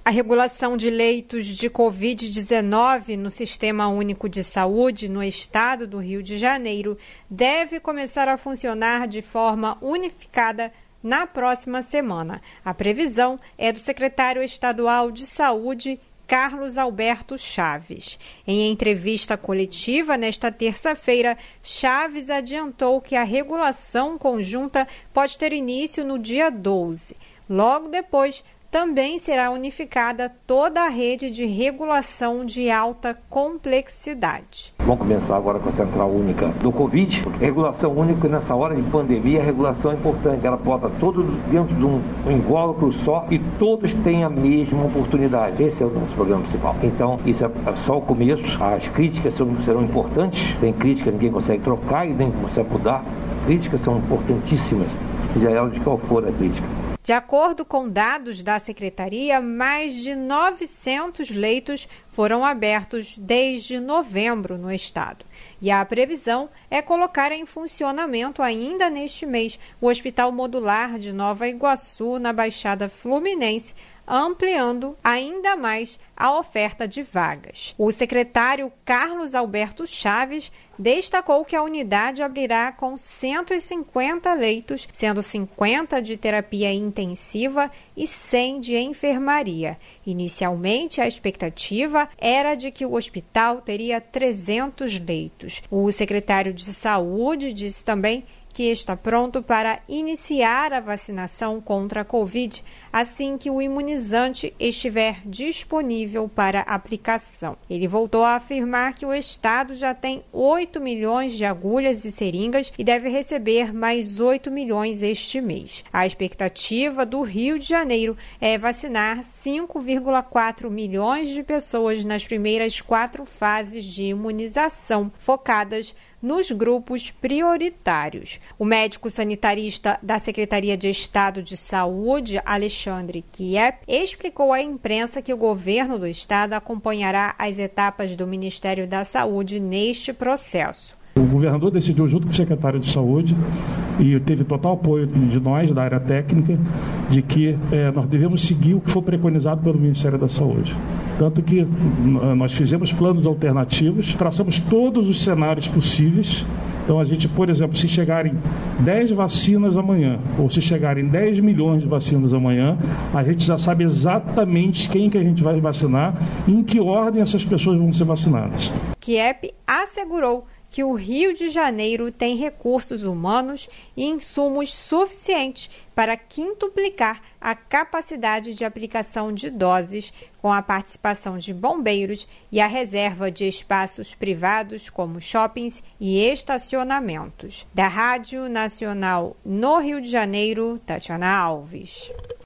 A regulação de leitos de Covid-19 no Sistema Único de Saúde no estado do Rio de Janeiro deve começar a funcionar de forma unificada na próxima semana. A previsão é do secretário estadual de Saúde, Carlos Alberto Chaves. Em entrevista coletiva nesta terça-feira, Chaves adiantou que a regulação conjunta pode ter início no dia 12. Logo depois, também será unificada toda a rede de regulação de alta complexidade. Vamos começar agora com a central única do Covid. Regulação única nessa hora de pandemia, a regulação é importante. Ela bota todos dentro de um invólucro só e todos têm a mesma oportunidade. Esse é o nosso programa principal. Então, isso é só o começo. As críticas serão importantes. Sem crítica ninguém consegue trocar e nem consegue mudar. Críticas são importantíssimas, seja ela de qual for a crítica. De acordo com dados da Secretaria, mais de 900 leitos foram abertos desde novembro no estado. E a previsão é colocar em funcionamento ainda neste mês o Hospital Modular de Nova Iguaçu, na Baixada Fluminense, ampliando ainda mais a oferta de vagas. O secretário Carlos Alberto Chaves destacou que a unidade abrirá com 150 leitos, sendo 50 de terapia intensiva e 100 de enfermaria. Inicialmente, a expectativa era de que o hospital teria 300 leitos. O secretário de Saúde disse também que está pronto para iniciar a vacinação contra a Covid assim que o imunizante estiver disponível para aplicação. Ele voltou a afirmar que o estado já tem 8 milhões de agulhas e seringas e deve receber mais 8 milhões este mês. A expectativa do Rio de Janeiro é vacinar 5,4 milhões de pessoas nas primeiras 4 fases de imunização, focadas nos grupos prioritários. O médico sanitarista da Secretaria de Estado de Saúde, Alexandre Kiep, explicou à imprensa que o governo do estado acompanhará as etapas do Ministério da Saúde neste processo. O governador decidiu junto com o secretário de Saúde e teve total apoio de nós, da área técnica, de que nós devemos seguir o que for preconizado pelo Ministério da Saúde. Tanto que nós fizemos planos alternativos, traçamos todos os cenários possíveis. Então a gente, por exemplo, se chegarem 10 vacinas amanhã, ou se chegarem 10 milhões de vacinas amanhã, a gente já sabe exatamente quem que a gente vai vacinar e em que ordem essas pessoas vão ser vacinadas. Kiep assegurou que o Rio de Janeiro tem recursos humanos e insumos suficientes para quintuplicar a capacidade de aplicação de doses, com a participação de bombeiros e a reserva de espaços privados como shoppings e estacionamentos. Da Rádio Nacional no Rio de Janeiro, Tatiana Alves.